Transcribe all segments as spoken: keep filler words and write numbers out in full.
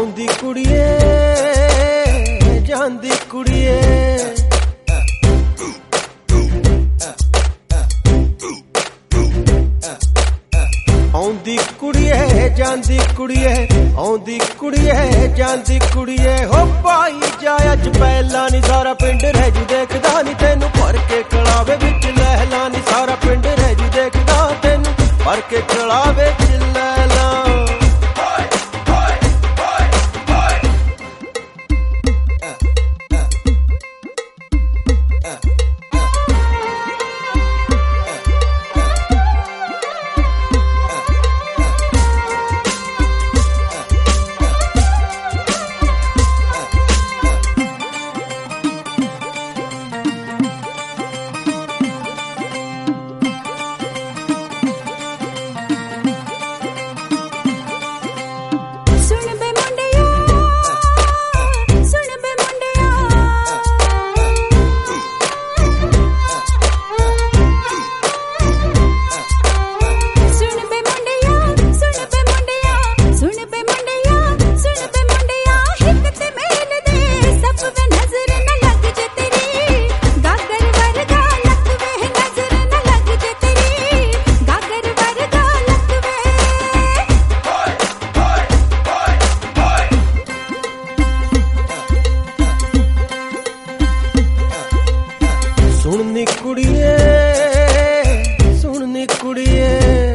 ਆਉਂਦੀ ਕੁੜੀਏ ਜਾਂਦੀ ਕੁੜੀਏ ਆਉਂਦੀ ਕੁੜੀਏ ਜਾਂਦੀ ਕੁੜੀਏ ਆਉਂਦੀ ਕੁੜੀਏ ਜਾਂਦੀ ਕੁੜੀਏ ਹੋ ਪਾਈ ਜਾ ਅੱਜ ਪਹਿਲਾਂ ਨੀ ਸਾਰਾ ਪਿੰਡ ਰਹਿ ਜੂ ਦੇਖਦਾ ਨੀ ਤੈਨੂੰ ਭਰ ਕੇ ਕਲਾਵੇ ਵਿੱਚ ਲਹਿਲਾ ਨੀ ਸਾਰਾ ਪਿੰਡ ਰਹਿ ਜੂ ਦੇਖਦਾ ਤੈਨੂੰ ਭਰ ਕੇ ਕਲਾਵੇ ਵਿੱਚ ਲਹਿਲਾ ਸੁਣਨੀ ਕੁੜੀਏ ਸੁਣਨੀ ਕੁੜੀਏ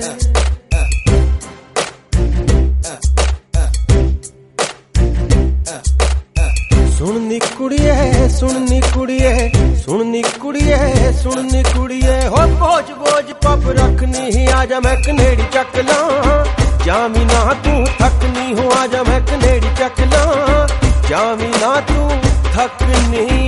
ਸੁਣਨੀ ਕੁੜੀਏ ਸੁਣਨੀ ਕੁੜੀਏ ਸੁਣਨੀ ਕੁੜੀਏ ਸੁਣਨੀ ਕੁੜੀਏ ਹੋ ਬੋਝ ਬੋਝ ਪੱਪ ਰੱਖਨੀ ਆ ਜਾ ਮੈਂ ਕਨੇੜੀ ਚੱਕ ਲਾਂ ਜਾਮੀ ਨਾ ਤੂੰ ਥੱਕਨੀ ਹੋ ਆ ਜਾ ਮੈਂ ਕਨੇੜੀ ਚੱਕ ਲਾਂ ਜਾਮੀ ਨਾ ਤੂੰ ਥੱਕਨੀ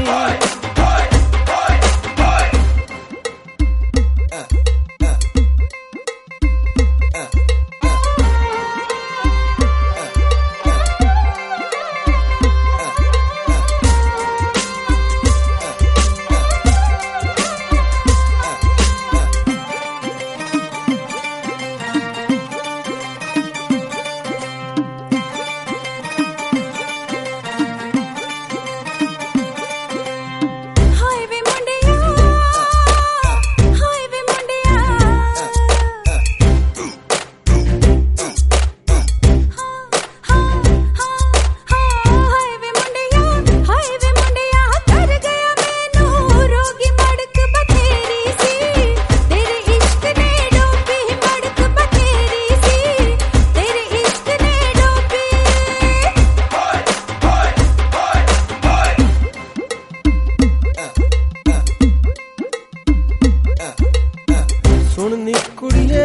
ਸੁਣਨੀ ਕੁੜੀਏ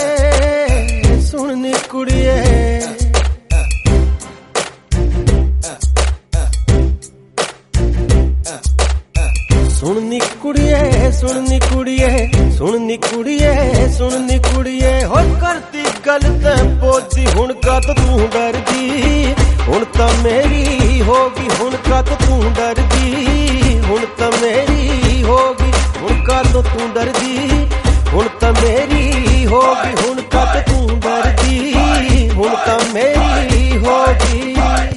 ਸੁਣਨੀ ਕੁੜੀਏ ਸੁਣਨੀ ਕੁੜੀਏ ਸੁਣਨੀ ਕੁੜੀਏ ਸੁਣਨੀ ਕੁੜੀਏ ਸੁਣਨੀ ਕੁੜੀਏ ਹੋ ਕਰਦੀ ਗੱਲ ਤੇ ਪੋਦੀ ਹੁਣ ਕਦ ਤੂੰ ਡਰਦੀ ਹੁਣ ਤਾਂ ਮੇਰੀ ਹੋ ਗਈ ਹੁਣ ਕਦ ਤੂੰ ਡਰਦੀ ਹੁਣ ਤਾਂ ਮੇਰੀ ਹੋ ਗਈ ਹੁਣ ਕਦ ਤੂੰ ਡਰਦੀ ਹੁਣ ਤਾਂ ਮੇਰੀ ਹੋ ਗਈ ਹੁਣ ਕਦ ਤੂੰ ਡਰਦੀ ਹੁਣ ਤਾਂ ਮੇਰੀ ਹੋ ਗਈ।